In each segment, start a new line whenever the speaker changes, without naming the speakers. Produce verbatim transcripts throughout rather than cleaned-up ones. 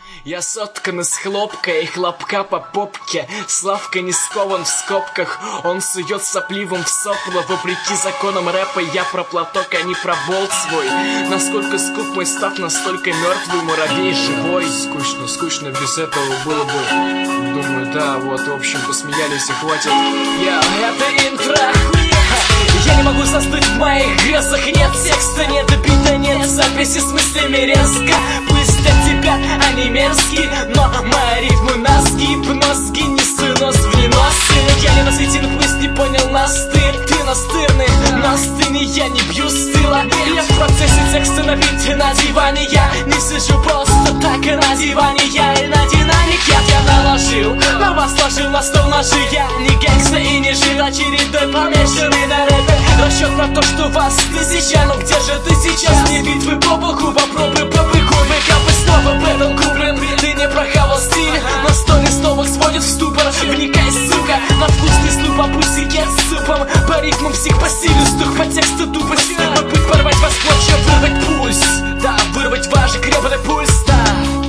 Я соткан из хлопка и хлопка по попке. Славка не скован в скобках, он сует сопливым в сопло. Вопреки законам рэпа я про платок, а не про болт свой. Насколько скуп мой став, настолько мертвый муравей живой. Скучно, скучно без этого было бы. Думаю, да, вот, в общем, посмеялись и хватит. Я, это интро. Я не могу застыть в моих грезах. Нет текста, нет бита, нет записи с мыслями резко. Пусть от тебя они мерзкие, но мои ритмы на сгиб. Носки не нос в нос. Я не насветил, пусть не понял настырь. Ты настырный, настырный, я не бью с тыла. Я в процессе текста на бите, на диване. Я не сижу просто так и на диване. Я и на динамик я, я наложил, на вас сложил на стол ножи. Я не гангста и не жил очередной помешанный на рэпе. Расчет на то, что вас тысяча, но где же ты сейчас? Не битвы по богу, попробуй по быку. Выкапай снова Брэдон Кубрин. Ты не прохавал стиль, но сто листовок сводит в ступор. Вникай, сука, на вкусный слуп, а пусикет с супом. По ритмам псих, по стилю стух, по тексту тупость. Попыть порвать вас плоть, вырвать пульс. Да, вырвать ваш гребаный пульс, да.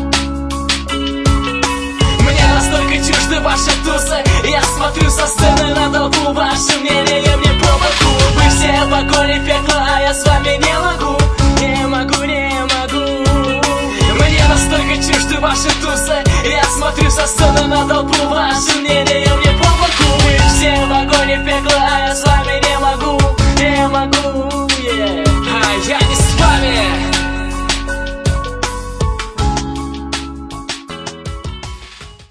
Мне настолько чужды ваши тусы. Я смотрю со сцены на толпу, ваше мнение мне по боку. Вы все в вагоне пекла, а я с вами не могу. Не могу, не могу. Мне настолько чужды ваши тусы. Я смотрю со сцены на толпу, ваше мнение